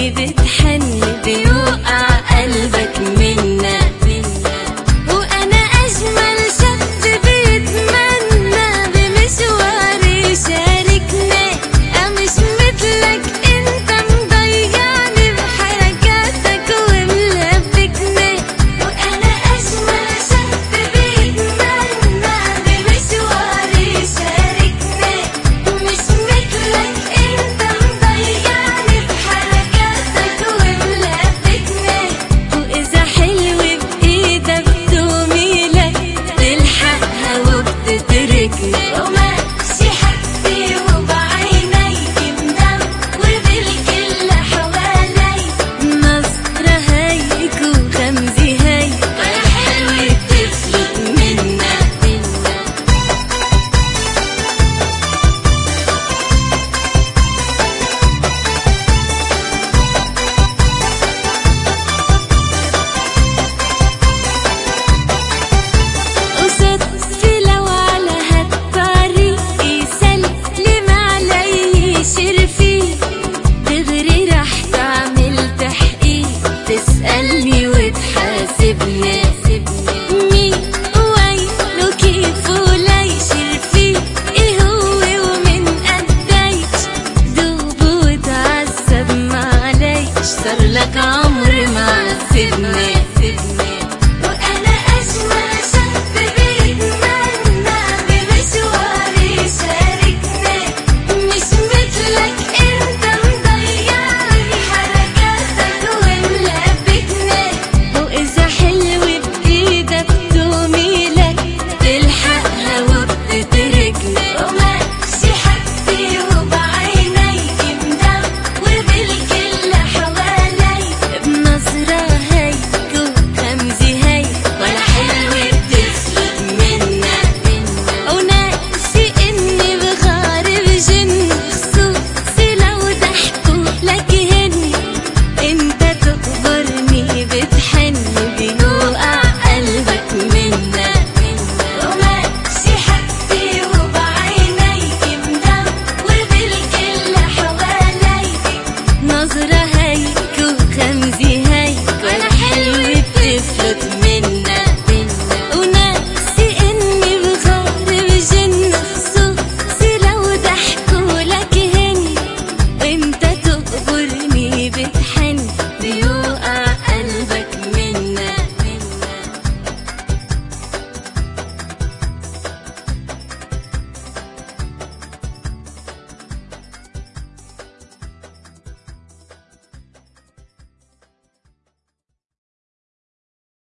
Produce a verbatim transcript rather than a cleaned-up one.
تقبرني بتحن بيوقع قلبك منا، وانا اجمل شاب بيتمنى بمشوار يشاركنا. مش مثلك انت مضيعني بحركاتك وملبكنا، وانا اجمل شاب بيتمنى بمشوار يشاركنا. مش مثلك انت مضيعني بحركاتك وملبكنا، واذا حلو بايدك توميلك تلحقها وبتتركني. وماشي حدي وبعينيك مدام وبالكل حوالي نظرة هيك وخمزي هيك ولا حلوة بتفلت منا. وصدفي لو على هالطريق يسلم علي شرفي، دغري رح تعمل تحقيق تسألني وتحاسبني. مين وينه كيف وليش رفيق ايه هو ومن قديش، دوب وتعذب معليش صارلك عمر معذبني. وانا اجمل شاب بيتمنى بمشوار يشاركنا. مش مثلك انت مضيعني بحركاتك وملبكنا، واذا حلو بايدك توميلك تلحقها وبتتركنا. وماشي حدي وبعينيك مدام وبالكل حوالي بنظرة هيك وخمزي هيك ولا حلوة بتفلت منا. وناسي اني بغارب جن خصوصي لو ضحكوا لك هني، انت تقبرني بتحن بيوقع قلبك منا. وماشي حدي وبعينيك مدام وبالكل حوالي نظرة